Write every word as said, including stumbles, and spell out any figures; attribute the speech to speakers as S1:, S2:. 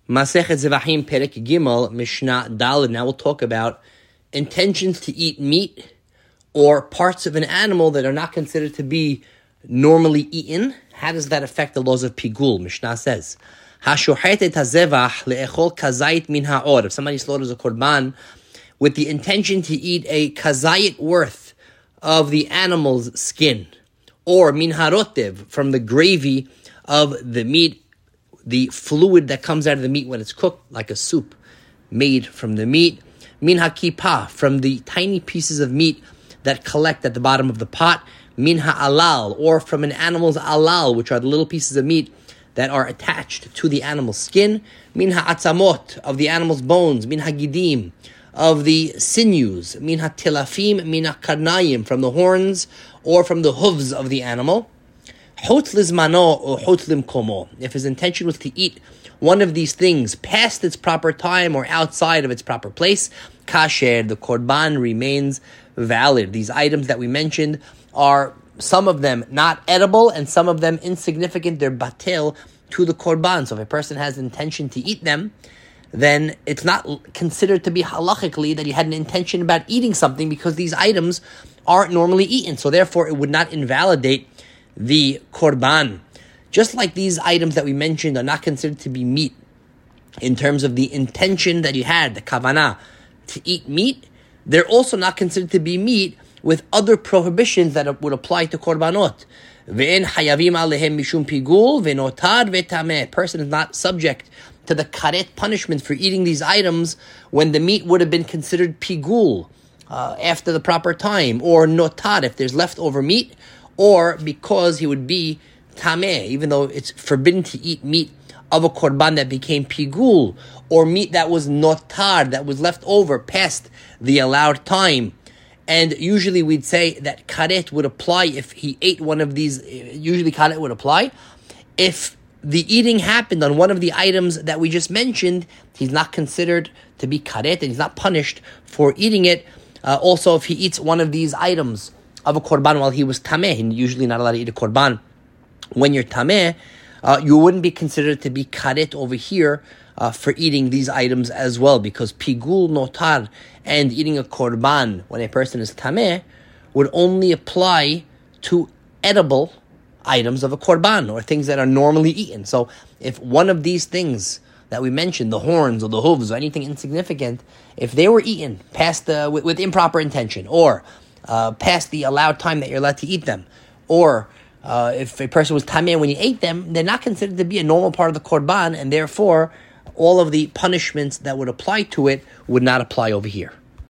S1: Masechet Zevachim Perek Gimel Mishnah Daled. Now we'll talk about intentions to eat meat or parts of an animal that are not considered to be normally eaten. How does that affect the laws of Pigul? Mishnah says, Hashohet et hazevach le'echol kazayit min ha'or. If somebody slaughters a korban with the intention to eat a kazayit worth of the animal's skin, or min harotev, from the gravy of the meat, the fluid that comes out of the meat when it's cooked, like a soup made from the meat, min hakipa, from the tiny pieces of meat that collect at the bottom of the pot, min ha'alal, or from an animal's alal, which are the little pieces of meat that are attached to the animal's skin, min ha'atzamot, of the animal's bones, min hagidim, of the sinews, min ha'tilafim, min ha'karnayim, from the horns or from the hooves of the animal, hot lizmano or hot limkomo, if his intention was to eat one of these things past its proper time or outside of its proper place, kasher, the korban remains valid. These items that we mentioned are, some of them not edible and some of them insignificant. They're batil to the korban. So if a person has intention to eat them, then it's not considered to be halachically that he had an intention about eating something, because these items aren't normally eaten. So therefore it would not invalidate the korban. Just like these items that we mentioned are not considered to be meat in terms of the intention that you had, the kavanah, to eat meat, they're also not considered to be meat with other prohibitions that would apply to korbanot. Ve'en hayavim alehem mishum pigul ve'notar ve'tameh. A person is not subject to the karet punishment for eating these items when the meat would have been considered pigul uh, after the proper time, or notar if there's leftover meat, or because he would be tameh, even though it's forbidden to eat meat of a korban that became pigul, or meat that was notar, that was left over past the allowed time. And usually we'd say that karet would apply if he ate one of these. Usually karet would apply if the eating happened on one of the items that we just mentioned. He's not considered to be karet, and he's not punished for eating it. Uh, also, if he eats one of these items of a korban while he was tameh, and usually not allowed to eat a korban when you're tameh, uh, you wouldn't be considered to be karet over here uh, for eating these items as well, because pigul notar and eating a korban when a person is tameh would only apply to edible items of a korban, or things that are normally eaten. So if one of these things that we mentioned, the horns or the hooves or anything insignificant, if they were eaten past the with, with improper intention, or uh, past the allowed time that you're allowed to eat them, or uh, if a person was tameh when he ate them, they're not considered to be a normal part of the korban, and therefore all of the punishments that would apply to it would not apply over here.